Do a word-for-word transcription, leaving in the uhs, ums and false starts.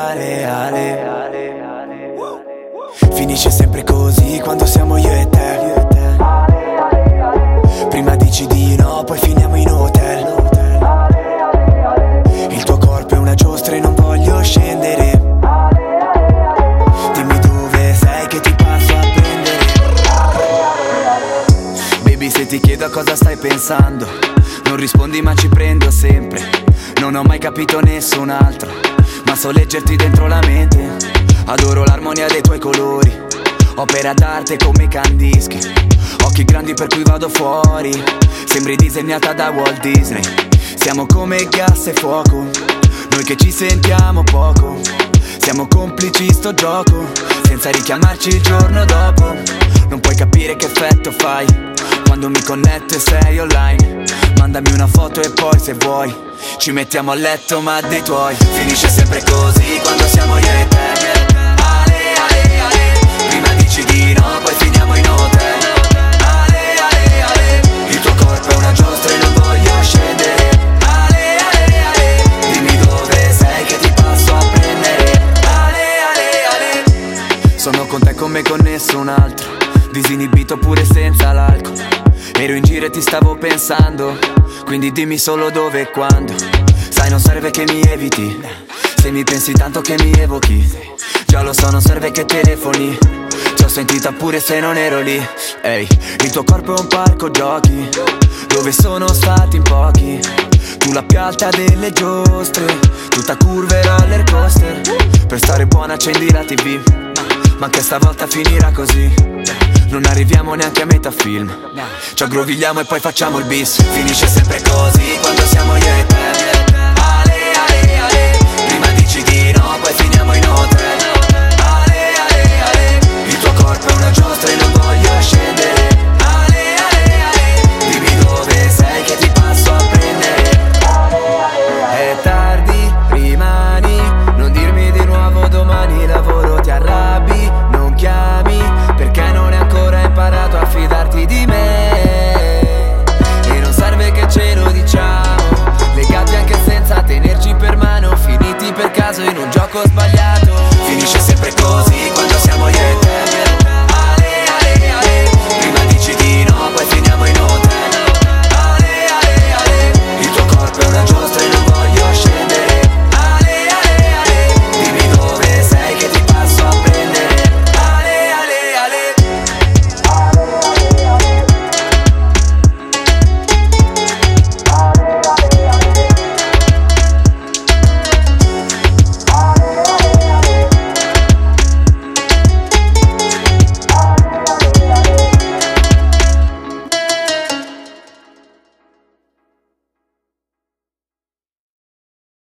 ale, ale. Finisce sempre così quando siamo io e te. Prima dici di no, poi finiamo in hotel. Il tuo corpo è una giostra e non voglio scendere. Dimmi dove sei che ti passo a prendere. Baby, se ti chiedo a cosa stai pensando, non rispondi ma ci prendo sempre. Non ho mai capito nessun altro, ma so leggerti dentro la mente. Adoro l'armonia dei tuoi colori, opera d'arte come i candischi. Occhi grandi per cui vado fuori, sembri disegnata da Walt Disney. Siamo come gas e fuoco, noi che ci sentiamo poco. Siamo complici sto gioco, senza richiamarci il giorno dopo. Non puoi capire che effetto fai quando mi connetto e sei online. Mandami una foto e poi se vuoi ci mettiamo a letto ma dei tuoi. Finisce sempre così quando siamo io e te. Ale, ale, ale. Prima dici di no, poi finiamo in hotel. Ale, ale, ale. Il tuo corpo è una giostra e non voglio scendere. Ale, ale, ale. Dimmi dove sei che ti passo a prendere. Ale, ale, ale. Sono con te come con nessun altro, disinibito pure senza l'alcol. Ero in giro e ti stavo pensando, quindi dimmi solo dove e quando. Sai non serve che mi eviti, se mi pensi tanto che mi evochi. Già lo so non serve che telefoni, ti ho sentita pure se non ero lì. Ehi, il tuo corpo è un parco giochi, dove sono stati in pochi. Tu la più alta delle giostre, tutta curve roller coaster. Per stare buona accendi la tv, ma anche stavolta finirà così. Non arriviamo neanche a metà film, ci aggrovigliamo e poi facciamo il bis. Finisce sempre così quando siamo io e te. Ale, ale, ale. Prima dici di no, poi finiamo in hotel. Ale, ale, ale. Il tuo corpo è una giostra e non voglio scendere. Ale, ale, ale. Dimmi dove sei che ti passo a prendere. È tardi, rimani, non dirmi di nuovo domani lavoro, ti arrabbi, non chiami, perché non è ancora imparato a fidarti di me. E non serve che ce lo diciamo, legati anche senza tenerci per mano, finiti per caso in un gioco sbagliato. Finisce sempre così quando